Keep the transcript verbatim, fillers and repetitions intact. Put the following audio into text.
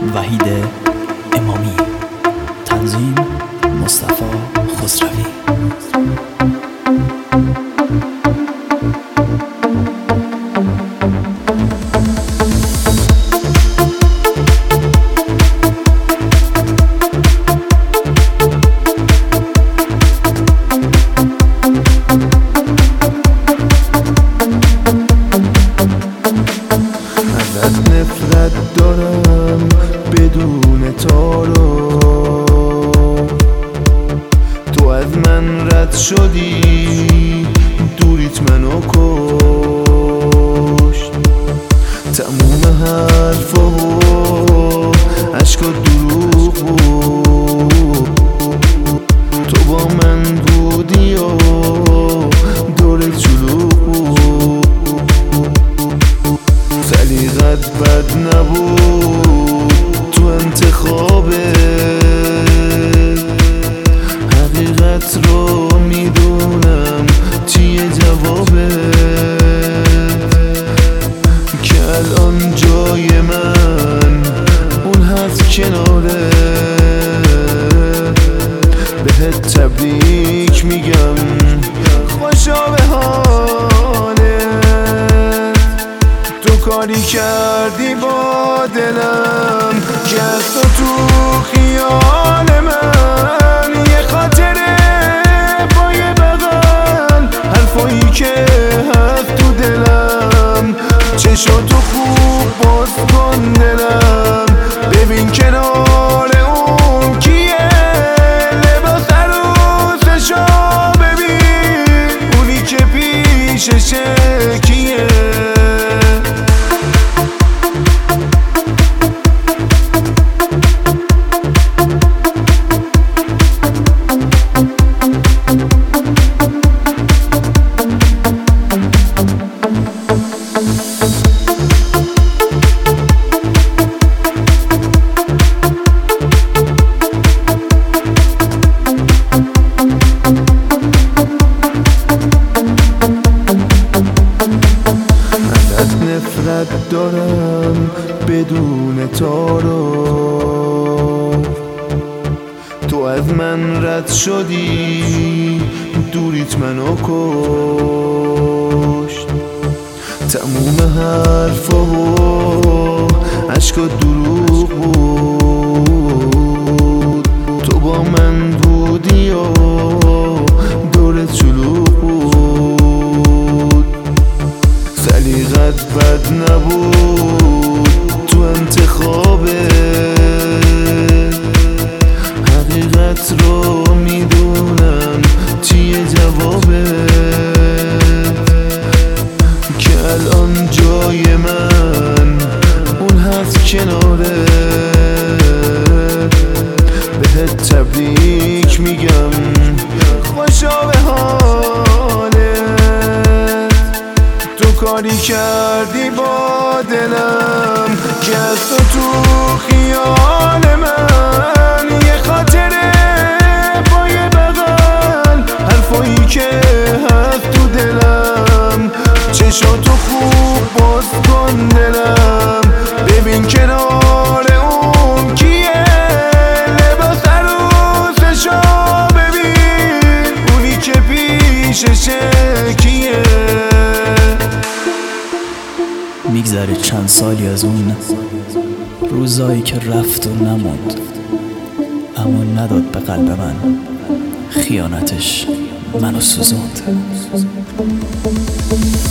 وحید امامی، تنظیم مصطفی خسروی. نفرت دارم بدون تو رو، تو از من رد شدی، دوریت منو کشت. تموم حرفا و عشقا دروغ بود، تو با من بودی و دورت شلوغ بود. سلیقت بد نبود تو انتخابت، حقیقت رو میدونم چیه جوابت، که الان جای من اون هست کناره. بهت تبریک میگم، خوشا به حالت. تو کاری کردی با دلم که از تو تو خیال من یه خاطره با یه بغل، حرفایی که هست تو دلم. چشاتو خوب باز کن دلم، ببین کنار اون کیه، لباس عروسشو ببین، اونی که پیششه کیه. نفرت دارم بدون تو رو، تو از من رد شدی، دوریت منو کشت. تموم حرفا و عشقا دروغ بود، تو با من بودی و دورت شلوغ بود. سلیقت بد نبود تو انتخابت، حقیقت رو میدونم چیه جوابت، که الان جای من اون هست کناره. بهت تبریک میگم، خوشا به حالت. تو کاری کردی با دلم که از تو تو خیال من یه خاطره با یه بغل، حرفایی که هست تو دلم. چشاتو خوب باز کن دلم، ببین کنار اون کیه، لباس عروسشو ببین، اونی که پیششه کیه. میگذره چند سالی از اون روزایی که رفت و نموند، اما نداد به قلب من، خیانتش منو سوزوند.